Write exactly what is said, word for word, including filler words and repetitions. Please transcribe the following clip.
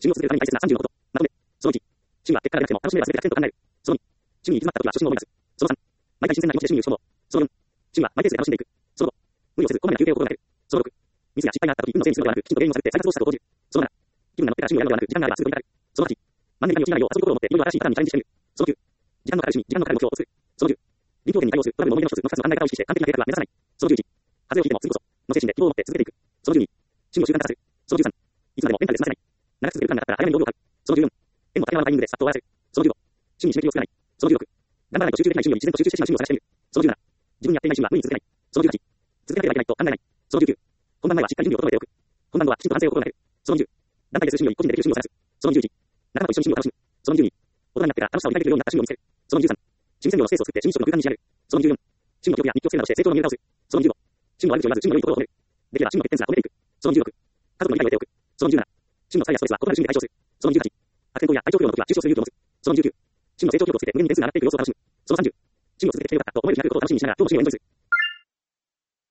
趣味を続けるために大切なさんじゅうのこと。まとめ。そのいち。趣味は結果が出なくても楽しめれば全てがひゃくパーセント考える。そのに。趣味に行き詰まった時は初心を思い出す。そのさん。毎回新鮮な気持ちで趣味に打ち込もう。そのよん。趣味はマイペースで楽しんでいく。そのご。無理をせずこまめな休憩を心がける。そのろく。ミスや失敗があった時、運のせいにするのではなく、きちんと原因を探って再発をしたと講じる。そのなな。気分が乗ってから趣味をやるのではなく、時間があればすぐ取り掛かる。そのはち。マンネリ化に陥らないよう遊び心を持っていろいろ新しいパターンにチャレンジしてみる。そのきゅう。時間のかかる趣味、時間のかかる目標を作る。そのじゅう。臨機応変に対応するトラブルの思い出の一つのふたつの考え方を意識して完璧な計画は目指さない。そのじゅういち。風邪をひいても次こその精神で希望を持って続けていく。そのじゅうに。趣味を習慣化する。そのじゅうさん。いつまでもメンタルで済ませない。長く続けるプランがあったら早めに道具を買う。そのじゅうよん。縁も竹縄のタイミングでさっと終わらせる。そのじゅうご。趣味に締め切りを作らない。そのじゅうろく。頑張らないと集中できない趣味より自然と集中してしまう趣味を探してみる。そのじゅうなな。自分にやっていない趣味は無理に続けない。そのじゅうはち。続けなければいけないと考えない。そのじゅうきゅう。本番前はしっかり準備を整えておく。本番後はきちんと反省を心がける。そのにじゅう。団体でする趣味より個人でできる趣味を探す。そのにじゅういち。仲間と一緒に趣味を楽しむ。そのにじゅうに。大人になってから楽しさを理解できるようになった趣味を見つける。そのにじゅうさん。趣味専用のスペースを作って趣味一つの空間に仕上げる。そのにじゅうよん。趣味の記録や日記をつけるなどして成長の見え方をする。そのにじゅうご。趣味の悪口を言わず趣味の良いところを褒める。できれば趣味の欠点すら褒めていく。そのにじゅうろく。家族の理解を得ておく。そのにじゅうなな。趣味の疲れやストレスは異なる趣味で解消する。そのにじゅうはち。悪天候や体調不良の時は中止をする勇気を持つ。そのにじゅうきゅう。趣味の成長記録をつけて無限に点数が上がっていく様子を楽しむ。そのさんじゅう。趣味を続けてきてよかったと思える日が来ることを楽しみにしながら今日の趣味をエンジョイする。